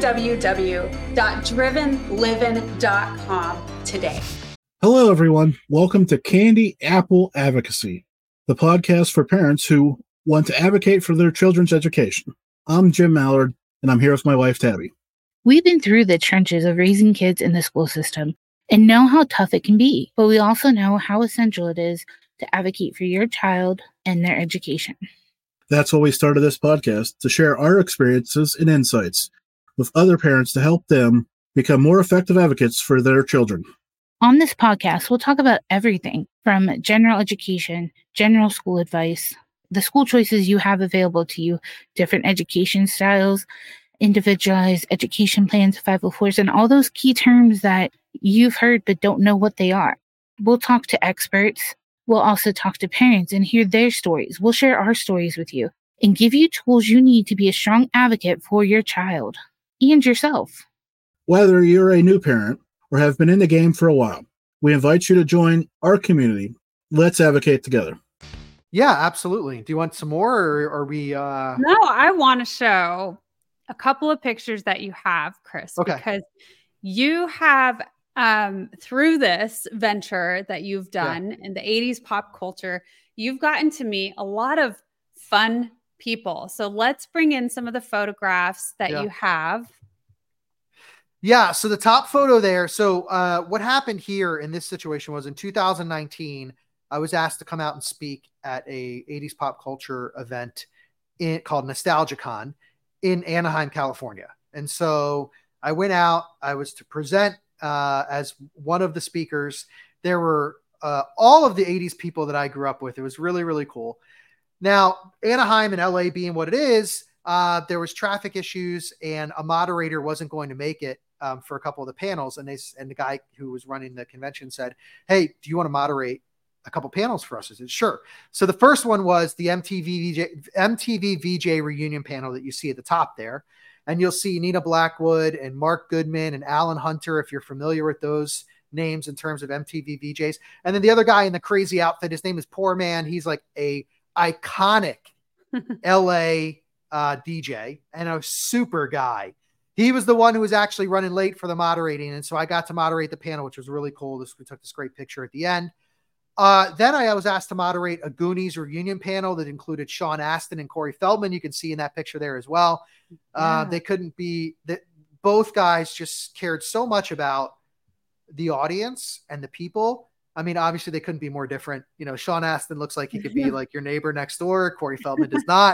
www.drivenliving.com today. Hello, everyone. Welcome to Candy Apple Advocacy, the podcast for parents who want to advocate for their children's education. I'm Jim Mallard, and I'm here with my wife, Tabby. We've been through the trenches of raising kids in the school system and know how tough it can be, but we also know how essential it is to advocate for your child and their education. That's why we started this podcast, to share our experiences and insights with other parents to help them become more effective advocates for their children. On this podcast, we'll talk about everything from general education, general school advice, the school choices you have available to you, different education styles, individualized education plans, 504s, and all those key terms that you've heard but don't know what they are. We'll talk to experts. We'll also talk to parents and hear their stories. We'll share our stories with you and give you tools you need to be a strong advocate for your child and yourself. Whether you're a new parent or have been in the game for a while, we invite you to join our community. Let's advocate together. Yeah, absolutely. Do you want some more, or are we? No, I want to show a couple of pictures that you have, Chris, because you have, through this venture that you've done in the 80s pop culture, you've gotten to meet a lot of fun people. So let's bring in some of the photographs that you have. Yeah. So the top photo there. So what happened here in this situation was in 2019, I was asked to come out and speak at a 80s pop culture event called NostalgiaCon in Anaheim, California. And so I went out, I was to present as one of the speakers. There were all of the 80s people that I grew up with. It was really, really cool. Now, Anaheim and LA being what it is, there was traffic issues and a moderator wasn't going to make it for a couple of the panels. And the guy who was running the convention said, "Hey, do you want to moderate a couple panels for us?" I said, "Sure." So the first one was the MTV VJ reunion panel that you see at the top there. And you'll see Nina Blackwood and Mark Goodman and Alan Hunter, if you're familiar with those names in terms of MTV VJs. And then the other guy in the crazy outfit, his name is Poor Man. He's like a iconic LA DJ and a super guy. He was the one who was actually running late for the moderating. And so I got to moderate the panel, which was really cool. We took this great picture at the end. Then I was asked to moderate a Goonies reunion panel that included Sean Astin and Corey Feldman. You can see in that picture there as well. They couldn't be that. Both guys just cared so much about the audience and the people. I mean, obviously they couldn't be more different. You know, Sean Astin looks like he could be like your neighbor next door. Corey Feldman does not.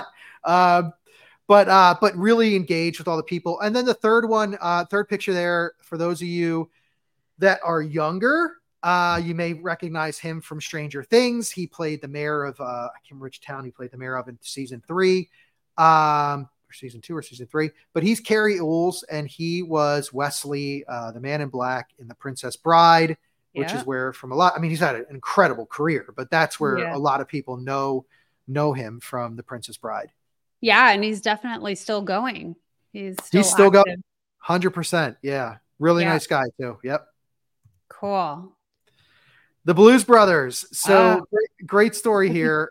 But really engaged with all the people. And then the third picture there, for those of you that are younger, you may recognize him from Stranger Things. He played the mayor of, I can't remember which town he played the mayor of in season 3. season 2 or season 3, but he's Carrie Ooles, and he was Wesley, the Man in Black in The Princess Bride, which is where he's had an incredible career, but that's where a lot of people know him from The Princess Bride. Yeah. And he's definitely still going. He's still going 100%. Yeah. Really nice guy too. Yep. Cool. The Blues Brothers. So great story here.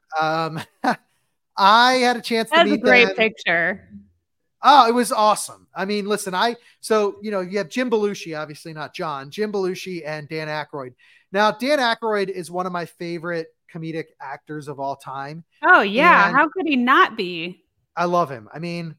I had a chance to meet them. That's a great picture. Oh, it was awesome. I mean, listen, you have Jim Belushi, obviously not John, Jim Belushi and Dan Aykroyd. Now, Dan Aykroyd is one of my favorite comedic actors of all time. Oh, yeah. How could he not be? I love him. I mean,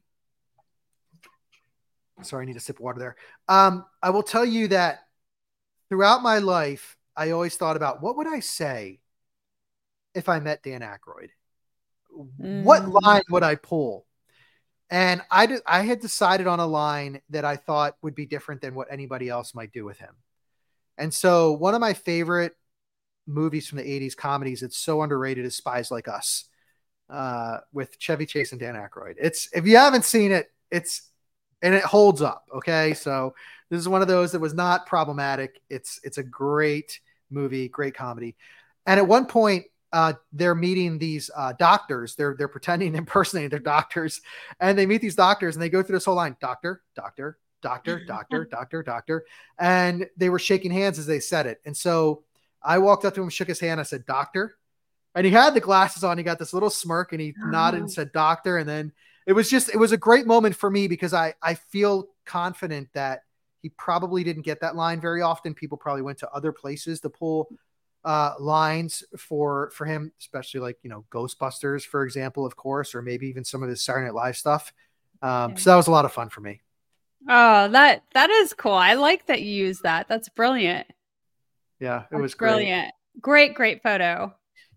sorry, I need a sip of water there. I will tell you that throughout my life, I always thought about what would I say if I met Dan Aykroyd? What line would I pull? And I had decided on a line that I thought would be different than what anybody else might do with him. And so one of my favorite movies from the 80s comedies, it's so underrated, is Spies Like Us, with Chevy Chase and Dan Aykroyd. If you haven't seen it, and it holds up. Okay. So this is one of those that was not problematic. It's a great movie, great comedy. And at one point, they're meeting these doctors. They're pretending to impersonate their doctors, and they meet these doctors, and they go through this whole line: doctor, doctor, doctor, doctor, doctor, doctor. And they were shaking hands as they said it. And so I walked up to him, shook his hand. I said, "Doctor." And he had the glasses on. He got this little smirk, and he nodded and said, "Doctor." And then it was a great moment for me, because I feel confident that he probably didn't get that line very often. People probably went to other places to pull lines for him, especially like, Ghostbusters, for example, of course, or maybe even some of his Saturday Night Live stuff. So that was a lot of fun for me. Oh, that is cool. I like that you use that. That's brilliant. Yeah, it was brilliant. Great photo.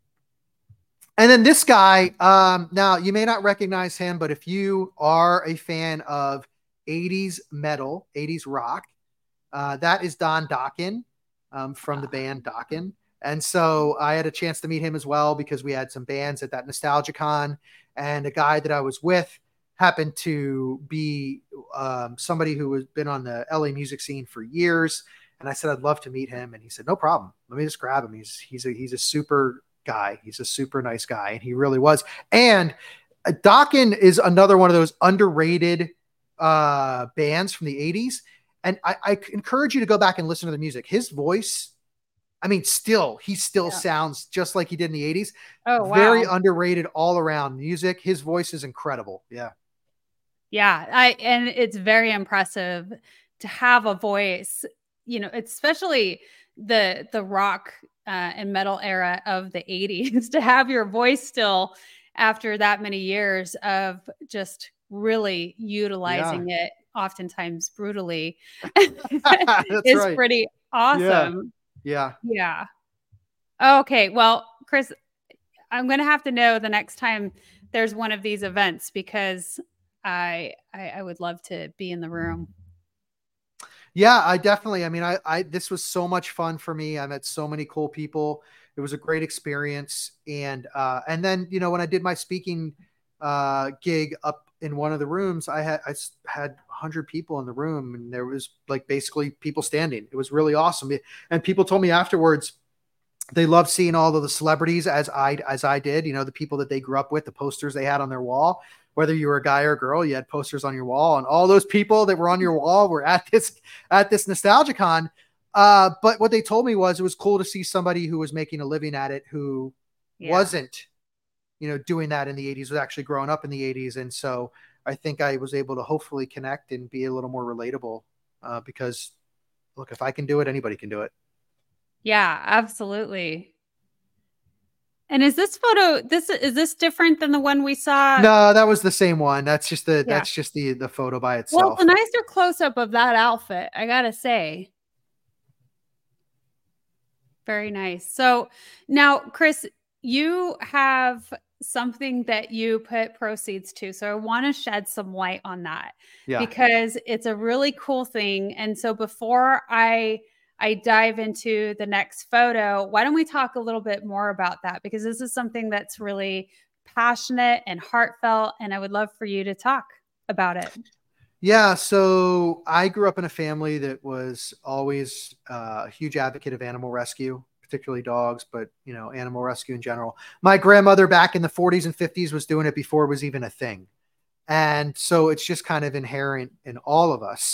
And then this guy, now you may not recognize him, but if you are a fan of 80s metal, 80s rock, that is Don Dokken, from the band Dokken. And so I had a chance to meet him as well, because we had some bands at that NostalgiaCon, and a guy that I was with happened to be somebody who has been on the LA music scene for years. And I said, I'd love to meet him. And he said, no problem. Let me just grab him. He's a super guy. He's a super nice guy. And he really was. And Dokken is another one of those underrated bands from the 80s. And I encourage you to go back and listen to the music. His voice, I mean, he still sounds just like he did in the 80s. Oh, wow. Very underrated all around music. His voice is incredible. Yeah. Yeah. And it's very impressive to have a voice, especially the rock and metal era of the 80s, to have your voice still after that many years of just really utilizing it, oftentimes brutally, is pretty awesome. Yeah. Okay. Well, Chris, I'm going to have to know the next time there's one of these events, because I would love to be in the room. Yeah, I definitely, this was so much fun for me. I met so many cool people. It was a great experience. And then, when I did my speaking gig up in one of the rooms, I had 100 people in the room, and there was like basically people standing. It was really awesome. And people told me afterwards, they loved seeing all of the celebrities as I did, the people that they grew up with, the posters they had on their wall. Whether you were a guy or a girl, you had posters on your wall, and all those people that were on your wall were at this NostalgiaCon. But what they told me was it was cool to see somebody who was making a living at it, who wasn't, doing that in the 80s, was actually growing up in the 80s. And so I think I was able to hopefully connect and be a little more relatable, because look, if I can do it, anybody can do it. Yeah, absolutely. And is this photo, is this different than the one we saw? No, that was the same one. That's just the photo by itself. Well, it's a nicer close-up of that outfit, I gotta say. Very nice. So now, Chris, you have something that you put proceeds to. So I want to shed some light on that, because it's a really cool thing. And so before I dive into the next photo, why don't we talk a little bit more about that? Because this is something that's really passionate and heartfelt, and I would love for you to talk. about it? Yeah, so I grew up in a family that was always a huge advocate of animal rescue, particularly dogs, but animal rescue in general. My grandmother back in the 40s and 50s was doing it before it was even a thing. And so it's just kind of inherent in all of us.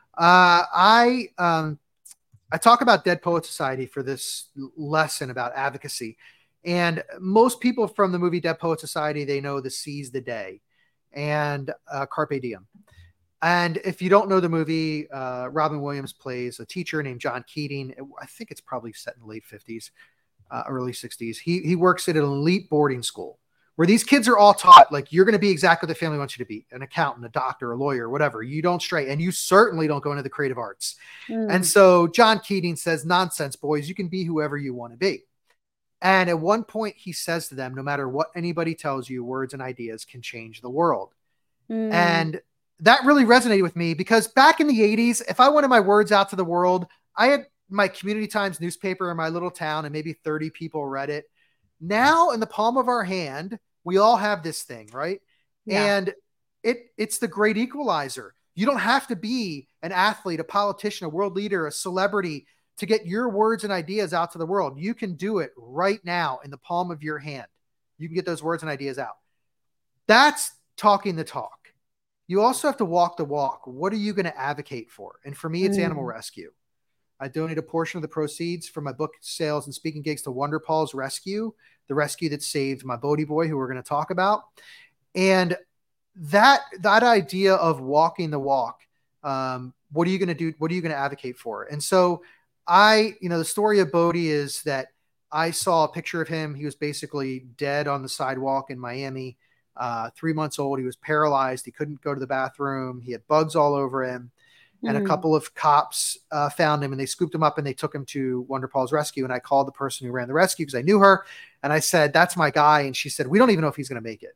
I talk about Dead Poet Society for this lesson about advocacy. And most people from the movie Dead Poet Society, they know the seize the day and Carpe Diem. And if you don't know the movie, Robin Williams plays a teacher named John Keating. I think it's probably set in the late 50s, early 60s. He works at an elite boarding school where these kids are all taught, like, you're going to be exactly what the family wants you to be, an accountant, a doctor, a lawyer, whatever. You don't stray, and you certainly don't go into the creative arts. And so John Keating says, nonsense, boys, you can be whoever you want to be. And at one point he says to them, no matter what anybody tells you, words and ideas can change the world. And that really resonated with me because back in the 80s, if I wanted my words out to the world, I had my Community Times newspaper in my little town and maybe 30 people read it. Now in the palm of our hand, we all have this thing, right? Yeah. And it's the great equalizer. You don't have to be an athlete, a politician, a world leader, a celebrity to get your words and ideas out to the world. You can do it right now in the palm of your hand. You can get those words and ideas out. That's talking the talk. You also have to walk the walk. What are you going to advocate for? And for me, it's animal rescue. I donate a portion of the proceeds from my book sales and speaking gigs to Wonder Paws Rescue, the rescue that saved my Bodie boy, who we're going to talk about. And that idea of walking the walk, what are you going to do? What are you going to advocate for? And so the story of Bodie is that I saw a picture of him. He was basically dead on the sidewalk in Miami, 3 months old. He was paralyzed. He couldn't go to the bathroom. He had bugs all over him. And a couple of cops found him and they scooped him up and they took him to Wonder Paws Rescue. And I called the person who ran the rescue because I knew her. And I said, that's my guy. And she said, we don't even know if he's going to make it.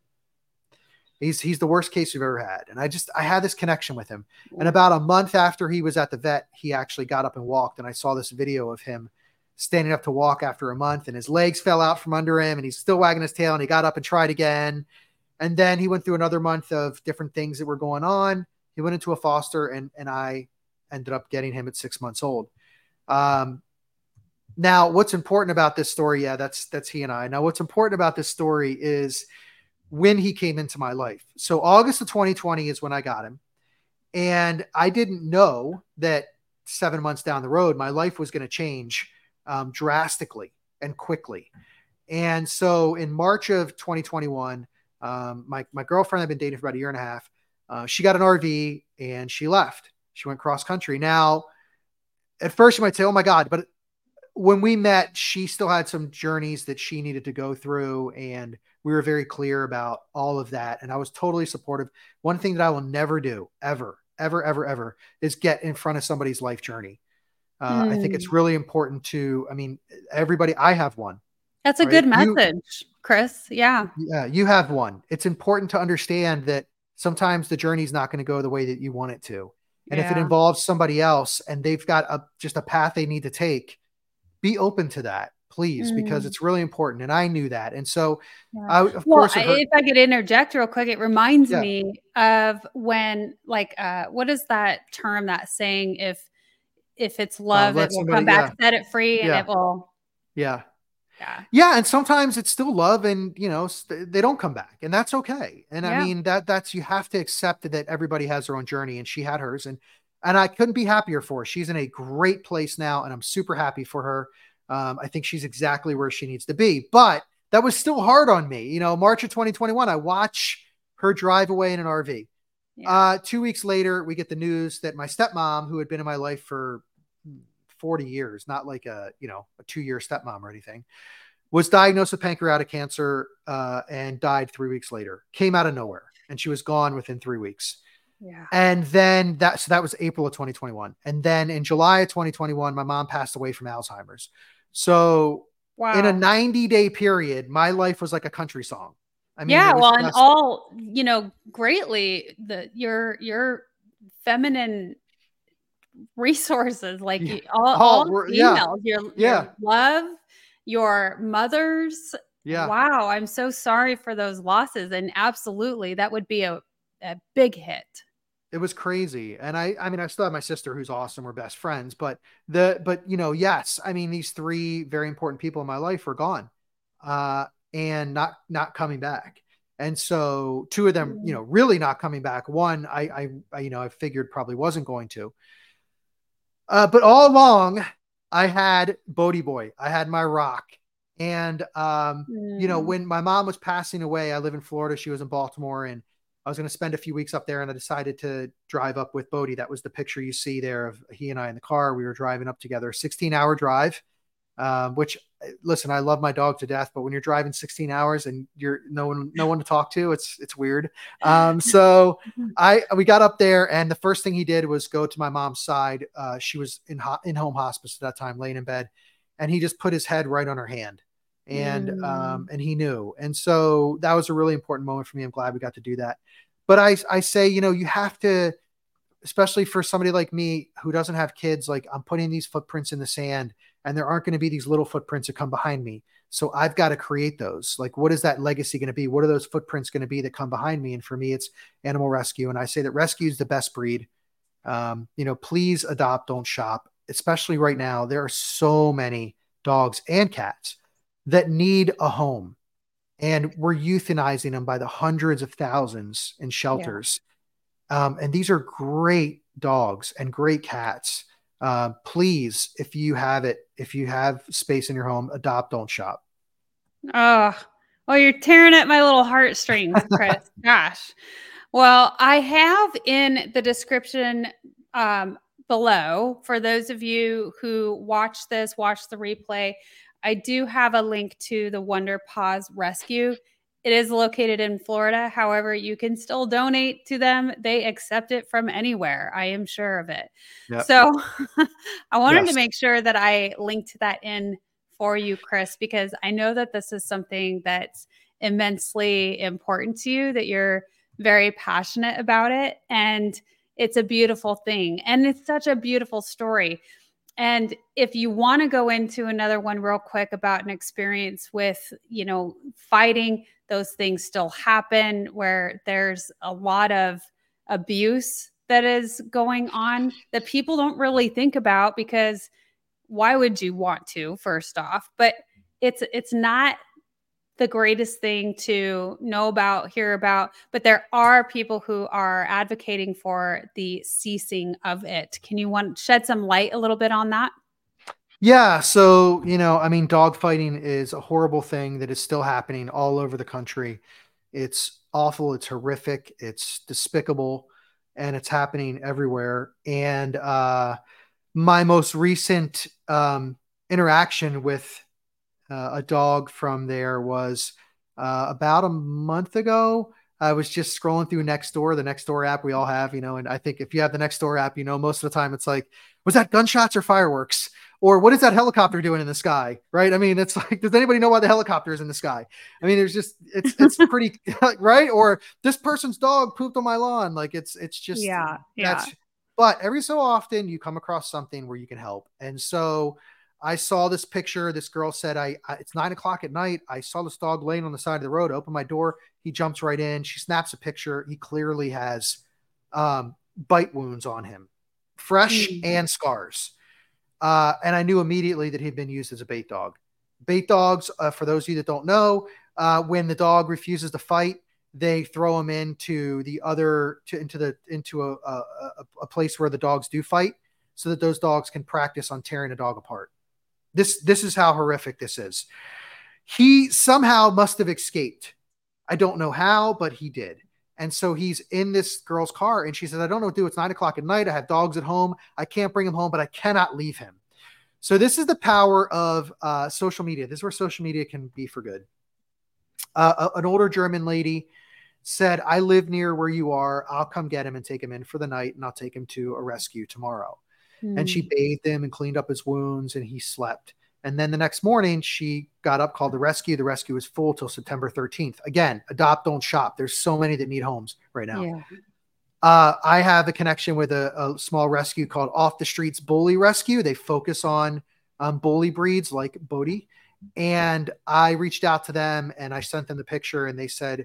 He's the worst case we've ever had. And I had this connection with him. And about a month after he was at the vet, he actually got up and walked. And I saw this video of him standing up to walk after a month and his legs fell out from under him and he's still wagging his tail and he got up and tried again. And then he went through another month of different things that were going on. He went into a foster and I ended up getting him at 6 months old. Now what's important about this story? Yeah, that's he and I. Now what's important about this story is when he came into my life. So August of 2020 is when I got him. And I didn't know that 7 months down the road, my life was going to change drastically and quickly. And so in March of 2021, my girlfriend I've been dating for about a year and a half. She got an RV and she left. She went cross country. Now, at first you might say, oh my God, but when we met, she still had some journeys that she needed to go through. And we were very clear about all of that. And I was totally supportive. One thing that I will never do, ever, ever, ever, ever, is get in front of somebody's life journey. I think it's really important everybody, I have one. That's a good message, Chris. Yeah. Yeah. You have one. It's important to understand that sometimes the journey is not going to go the way that you want it to. And if it involves somebody else and they've got just a path they need to take, be open to that, please, because it's really important. And I knew that. And so, if I could interject real quick, it reminds me of when, what is that term, that saying, if it's love, it will come back, set it free, and it will. Yeah. Yeah. And sometimes it's still love and, they don't come back and that's okay. And I mean, that's, you have to accept that everybody has their own journey and she had hers and I couldn't be happier for her. She's in a great place now and I'm super happy for her. I think she's exactly where she needs to be, but that was still hard on me. March of 2021, I watch her drive away in an RV. 2 weeks later, we get the news that my stepmom, who had been in my life for 40 years, not like a 2-year stepmom or anything, was diagnosed with pancreatic cancer and died 3 weeks later. Came out of nowhere and she was gone within 3 weeks. Yeah. And then that was April of 2021. And then in July of 2021, my mom passed away from Alzheimer's. So in a 90-day period, my life was like a country song. I mean, and all, greatly your feminine resources, like all females, your love, your mothers. Yeah. Wow. I'm so sorry for those losses. And absolutely, that would be a a big hit. It was crazy. And I mean, I still have my sister who's awesome. We're best friends, but yes, I mean, these three very important people in my life are gone, and not coming back. And so two of them, really not coming back. One, I figured probably wasn't going to, but all along I had Bodie Boy, I had my rock. And, when my mom was passing away, I live in Florida, she was in Baltimore, and I was going to spend a few weeks up there, and I decided to drive up with Bodie. That was the picture you see there of he and I in the car. We were driving up together, 16-hour drive, which, listen, I love my dog to death, but when you're driving 16 hours and you're no one to talk to, it's weird. So we got up there, and the first thing he did was go to my mom's side. She was in home hospice at that time, laying in bed, and he just put his head right on her hand. And he knew. And so that was a really important moment for me. I'm glad we got to do that. But I say, you have to, especially for somebody like me who doesn't have kids, like I'm putting these footprints in the sand, and there aren't going to be these little footprints that come behind me. So I've got to create those. Like, what is that legacy going to be? What are those footprints going to be that come behind me? And for me, it's animal rescue. And I say that rescue is the best breed. Please adopt, don't shop, especially right now. There are so many dogs and cats that need a home, and we're euthanizing them by the hundreds of thousands in shelters. Yeah. And these are great dogs and great cats. Please, if you have space in your home, adopt, don't shop. Oh, well, you're tearing at my little heartstrings, Chris. Gosh. Well, I have in the description below, for those of you who watch the replay, I do have a link to the Wonder Paws Rescue. It is located in Florida. However, you can still donate to them. They accept it from anywhere. I am sure of it. Yep. So I wanted to make sure that I linked that in for you, Chris, because I know that this is something that's immensely important to you, that you're very passionate about it. And it's a beautiful thing. And it's such a beautiful story. And if you want to go into another one real quick about an experience with, fighting, those things still happen where there's a lot of abuse that is going on that people don't really think about, because why would you want to, first off? But it's not the greatest thing to know about, hear about, but there are people who are advocating for the ceasing of it. Can you shed some light a little bit on that? Yeah. So, dog fighting is a horrible thing that is still happening all over the country. It's awful. It's horrific. It's despicable, and it's happening everywhere. And my most recent interaction with a dog from there was about a month ago. I was just scrolling through Nextdoor, the Nextdoor app we all have, and I think if you have the Nextdoor app, most of the time it's like, was that gunshots or fireworks? Or what is that helicopter doing in the sky? Right. I mean, it's like, does anybody know why the helicopter is in the sky? I mean, it's pretty right. Or this person's dog pooped on my lawn. Like it's just, but every so often you come across something where you can help. And so I saw this picture. This girl said, it's 9:00 at night. I saw this dog laying on the side of the road. I opened my door. He jumps right in. She snaps a picture. He clearly has bite wounds on him, fresh and scars. And I knew immediately that he'd been used as a bait dog. Bait dogs, for those of you that don't know, when the dog refuses to fight, they throw him into a place where the dogs do fight, so that those dogs can practice on tearing a dog apart. This is how horrific this is. He somehow must have escaped. I don't know how, but he did. And so he's in this girl's car, and she says, I don't know what to do. It's 9:00 at night. I have dogs at home. I can't bring him home, but I cannot leave him. So this is the power of social media. This is where social media can be for good. An older German lady said, I live near where you are. I'll come get him and take him in for the night, and I'll take him to a rescue tomorrow. And she bathed him and cleaned up his wounds, and he slept. And then the next morning, she got up, called the rescue. The rescue was full till September 13th. Again, adopt, don't shop. There's so many that need homes right now. Yeah. I have a connection with a small rescue called Off the Streets Bully Rescue. They focus on bully breeds like Bodie. And I reached out to them, and I sent them the picture, and they said,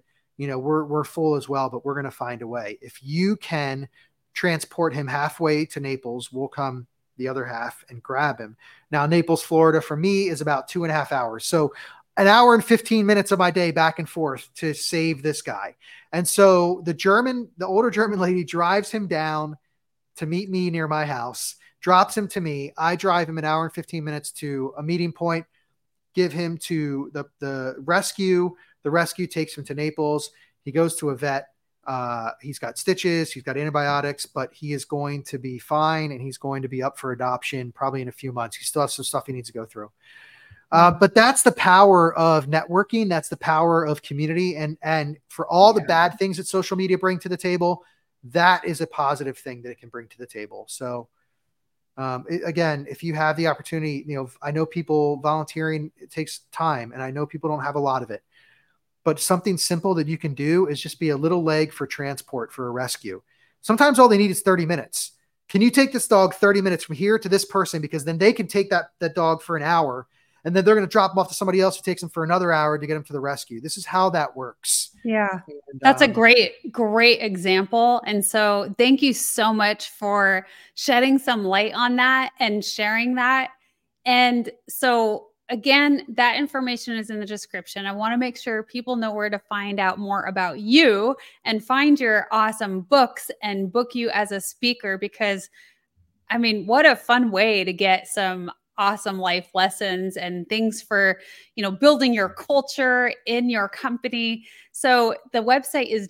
we're full as well, but we're going to find a way. If you can transport him halfway to Naples, we'll come the other half and grab him. Now, Naples, Florida, for me is about 2.5 hours. So an hour and 15 minutes of my day back and forth to save this guy. And so the older German lady drives him down to meet me near my house, drops him to me. I drive him an hour and 15 minutes to a meeting point, give him to the rescue. The rescue takes him to Naples. He goes to a vet. He's got stitches, he's got antibiotics, but he is going to be fine, and he's going to be up for adoption probably in a few months. He still has some stuff he needs to go through. But that's the power of networking. That's the power of community. And for all the bad things that social media bring to the table, that is a positive thing that it can bring to the table. So again, if you have the opportunity, I know people volunteering, it takes time, and I know people don't have a lot of it, but something simple that you can do is just be a little leg for transport for a rescue. Sometimes all they need is 30 minutes. Can you take this dog 30 minutes from here to this person? Because then they can take that dog for an hour, and then they're going to drop him off to somebody else who takes him for another hour to get him to the rescue. This is how that works. Yeah. And, that's a great example. And so thank you so much for shedding some light on that and sharing that. And so again, that information is in the description. I want to make sure people know where to find out more about you and find your awesome books and book you as a speaker, because I mean, what a fun way to get some awesome life lessons and things for, building your culture in your company. So the website is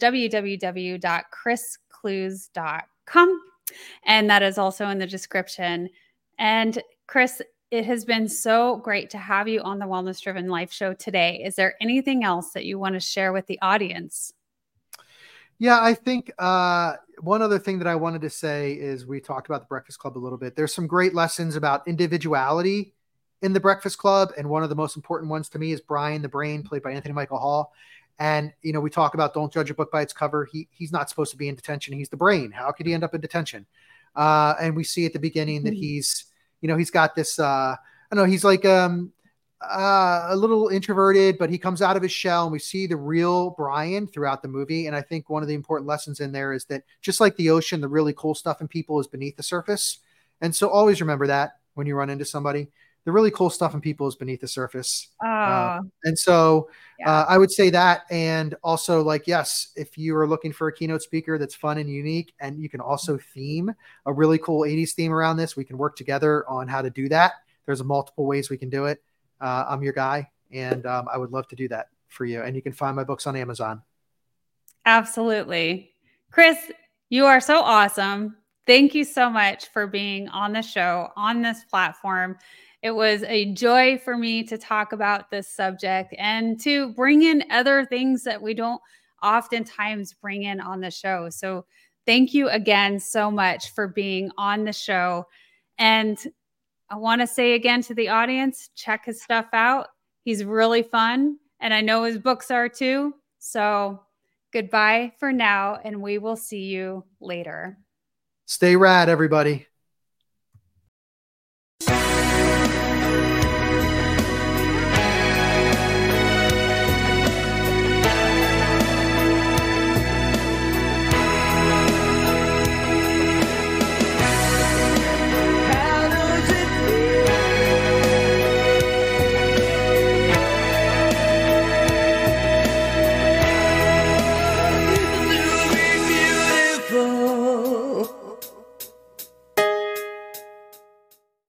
www.chrisclues.com. And that is also in the description. And Chris, it has been so great to have you on the Wellness Driven Life Show today. Is there anything else that you want to share with the audience? Yeah, I think one other thing that I wanted to say is we talked about the Breakfast Club a little bit. There's some great lessons about individuality in the Breakfast Club. And one of the most important ones to me is Brian the Brain, played by Anthony Michael Hall. And, we talk about don't judge a book by its cover. He's not supposed to be in detention. He's the brain. How could he end up in detention? And we see at the beginning that he's got this, I don't know, he's like a little introverted, but he comes out of his shell, and we see the real Brian throughout the movie. And I think one of the important lessons in there is that just like the ocean, the really cool stuff in people is beneath the surface. And so always remember that when you run into somebody, the really cool stuff in people is beneath the surface. And so I would say that. And also, yes, if you are looking for a keynote speaker that's fun and unique, and you can also theme a really cool 80s theme around this, we can work together on how to do that. There's multiple ways we can do it. I'm your guy, and I would love to do that for you. And you can find my books on Amazon. Absolutely. Chris, you are so awesome. Thank you so much for being on the show, on this platform. It was a joy for me to talk about this subject and to bring in other things that we don't oftentimes bring in on the show. So thank you again so much for being on the show. And I want to say again to the audience, check his stuff out. He's really fun, and I know his books are too. So goodbye for now, and we will see you later. Stay rad, everybody.